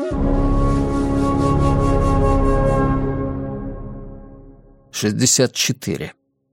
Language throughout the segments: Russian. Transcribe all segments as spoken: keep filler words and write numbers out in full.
шестьдесят четыре.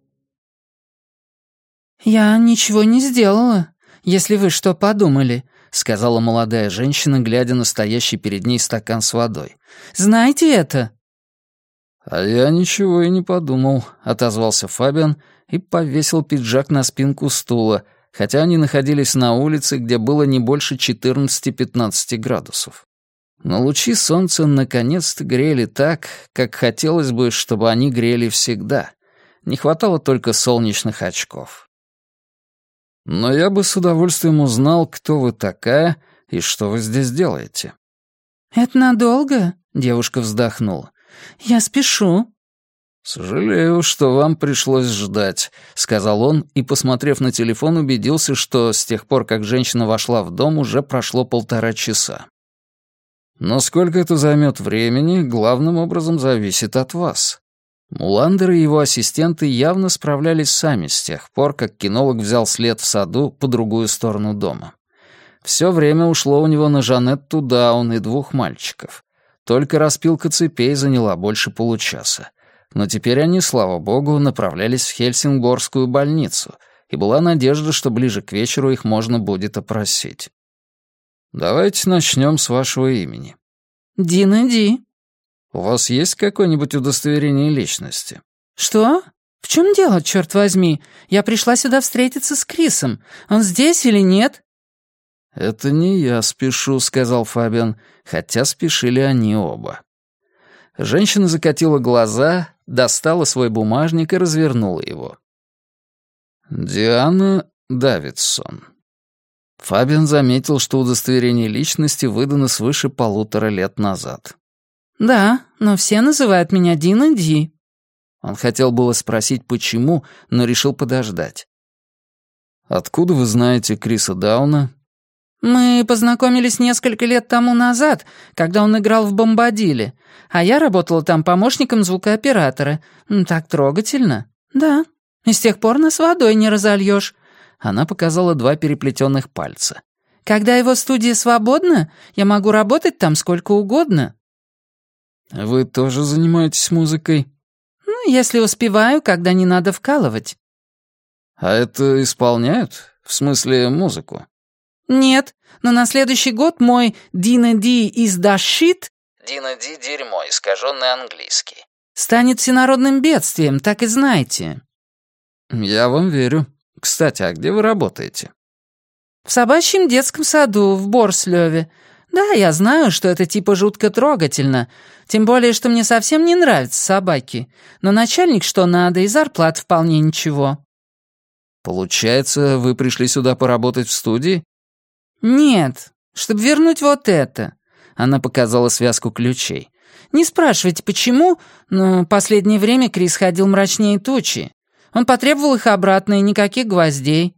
«Я ничего не сделала, если вы что подумали», — сказала молодая женщина, глядя на стоящий перед ней стакан с водой. «Знаете это?» «А я ничего и не подумал», — отозвался Фабиан и повесил пиджак на спинку стула, хотя они находились на улице, где было не больше четырнадцати-пятнадцати градусов. Но лучи солнца наконец-то грели так, как хотелось бы, чтобы они грели всегда. Не хватало только солнечных очков. «Но я бы с удовольствием узнал, кто вы такая и что вы здесь делаете». «Это надолго?» — девушка вздохнула. «Я спешу». «Сожалею, что вам пришлось ждать», — сказал он и, посмотрев на телефон, убедился, что с тех пор, как женщина вошла в дом, уже прошло полтора часа. «Но сколько это займет времени, главным образом зависит от вас». Муландер и его ассистенты явно справлялись сами с тех пор, как кинолог взял след в саду по другую сторону дома. Все время ушло у него на Жанетту Даун и двух мальчиков. Только распилка цепей заняла больше получаса. Но теперь они, слава богу, направлялись в Хельсингборгскую больницу, и была надежда, что ближе к вечеру их можно будет опросить. «Давайте начнем с вашего имени». «Дина Ди». «У вас есть какое-нибудь удостоверение личности?» «Что? В чем дело, черт возьми? Я пришла сюда встретиться с Крисом. Он здесь или нет?» «Это не я спешу», — сказал Фабиан, хотя спешили они оба. Женщина закатила глаза, достала свой бумажник и развернула его. «Диана Давидсон». Фабиан заметил, что удостоверение личности выдано свыше полутора лет назад. «Да, но все называют меня Дина Ди». Он хотел было спросить, почему, но решил подождать. «Откуда вы знаете Криса Дауна?» «Мы познакомились несколько лет тому назад, когда он играл в «Бомбадиле», а я работала там помощником звукооператора. Так трогательно. Да. И с тех пор нас водой не разольешь». Она показала два переплетенных пальца. «Когда его студия свободна, я могу работать там сколько угодно». «Вы тоже занимаетесь музыкой?» «Ну, если успеваю, когда не надо вкалывать». «А это исполняют? В смысле, музыку?» «Нет, но на следующий год мой «Дина Ди из да Shit» «Дина Ди — дерьмо, искаженный английский» станет всенародным бедствием, так и знаете». «Я вам верю. Кстати, а где вы работаете?» «В собачьем детском саду в Борслёве. Да, я знаю, что это типа жутко трогательно, тем более, что мне совсем не нравятся собаки, но начальник что надо, и зарплата вполне ничего». «Получается, вы пришли сюда поработать в студии?» «Нет, чтобы вернуть вот это». Она показала связку ключей. «Не спрашивайте, почему, но последнее время Крис ходил мрачнее тучи. Он потребовал их обратно, и никаких гвоздей».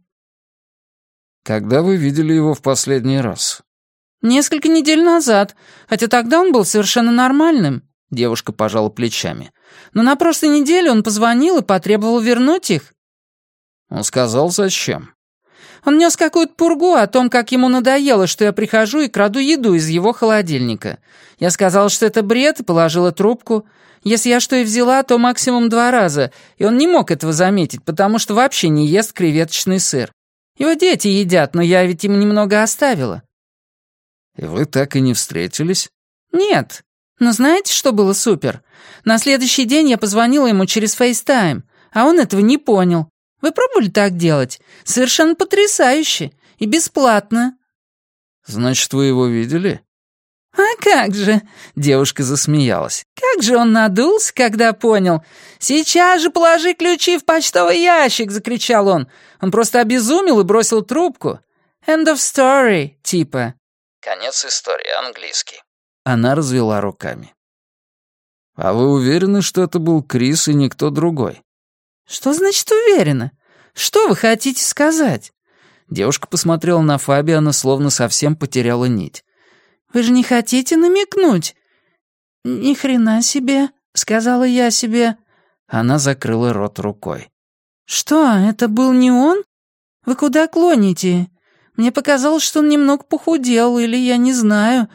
«Когда вы видели его в последний раз?» «Несколько недель назад, хотя тогда он был совершенно нормальным», — девушка пожала плечами. «Но на прошлой неделе он позвонил и потребовал вернуть их». «Он сказал, зачем?» «Он нес какую-то пургу о том, как ему надоело, что я прихожу и краду еду из его холодильника. Я сказала, что это бред, и положила трубку. Если я что и взяла, то максимум два раза, и он не мог этого заметить, потому что вообще не ест креветочный сыр. Его дети едят, но я ведь им немного оставила». «И вы так и не встретились?» «Нет. Но знаете, что было супер? На следующий день я позвонила ему через FaceTime, а он этого не понял. Вы пробовали так делать? Совершенно потрясающе. И бесплатно». «Значит, вы его видели?» «А как же!» — девушка засмеялась. «Как же он надулся, когда понял! Сейчас же положи ключи в почтовый ящик!» — закричал он. Он просто обезумел и бросил трубку. «End of story», типа. «Конец истории», английский. Она развела руками. «А вы уверены, что это был Крис и никто другой?» «Что значит уверена? Что вы хотите сказать?» Девушка посмотрела на Фабиана, словно совсем потеряла нить. «Вы же не хотите намекнуть?» «Ни хрена себе», — сказала я себе. Она закрыла рот рукой. «Что, это был не он? Вы куда клоните? Мне показалось, что он немного похудел, или я не знаю.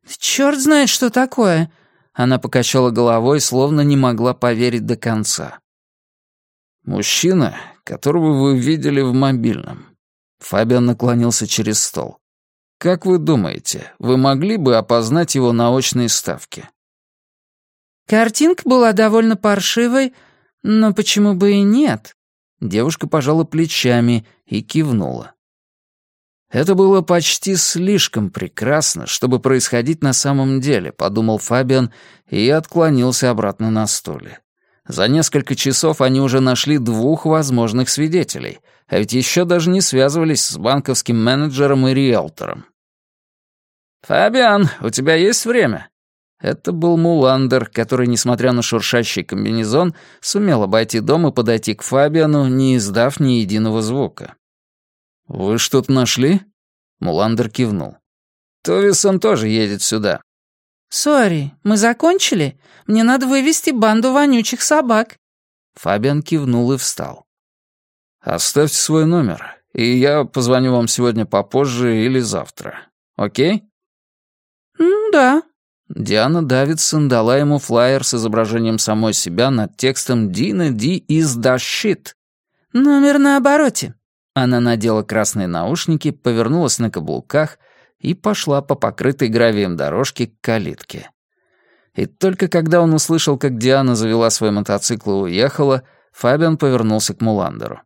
Чёрт знает, что такое!» Она покачала головой, словно не могла поверить до конца. «Мужчина, которого вы видели в мобильном». Фабиан наклонился через стол. «Как вы думаете, вы могли бы опознать его на очной ставке?» Картинка была довольно паршивой, но почему бы и нет? Девушка пожала плечами и кивнула. «Это было почти слишком прекрасно, чтобы происходить на самом деле», — подумал Фабиан и отклонился обратно на стуле. За несколько часов они уже нашли двух возможных свидетелей, а ведь еще даже не связывались с банковским менеджером и риэлтором. «Фабиан, у тебя есть время?» Это был Муландер, который, несмотря на шуршащий комбинезон, сумел обойти дом и подойти к Фабиану, не издав ни единого звука. «Вы что-то нашли?» Муландер кивнул. «Тувисон тоже едет сюда». «Сори, мы закончили? Мне надо вывести банду вонючих собак». Фабиан кивнул и встал. «Оставьте свой номер, и я позвоню вам сегодня попозже или завтра. Окей?» «М, «Да». Диана Давидсон дала ему флаер с изображением самой себя над текстом «Дина Ди is the shit». «Номер на обороте». Она надела красные наушники, повернулась на каблуках и пошла по покрытой гравием дорожке к калитке. И только когда он услышал, как Диана завела свой мотоцикл и уехала, Фабиан повернулся к Муландеру.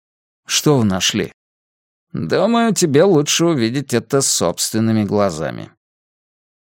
«Что вы нашли?» «Думаю, тебе лучше увидеть это собственными глазами».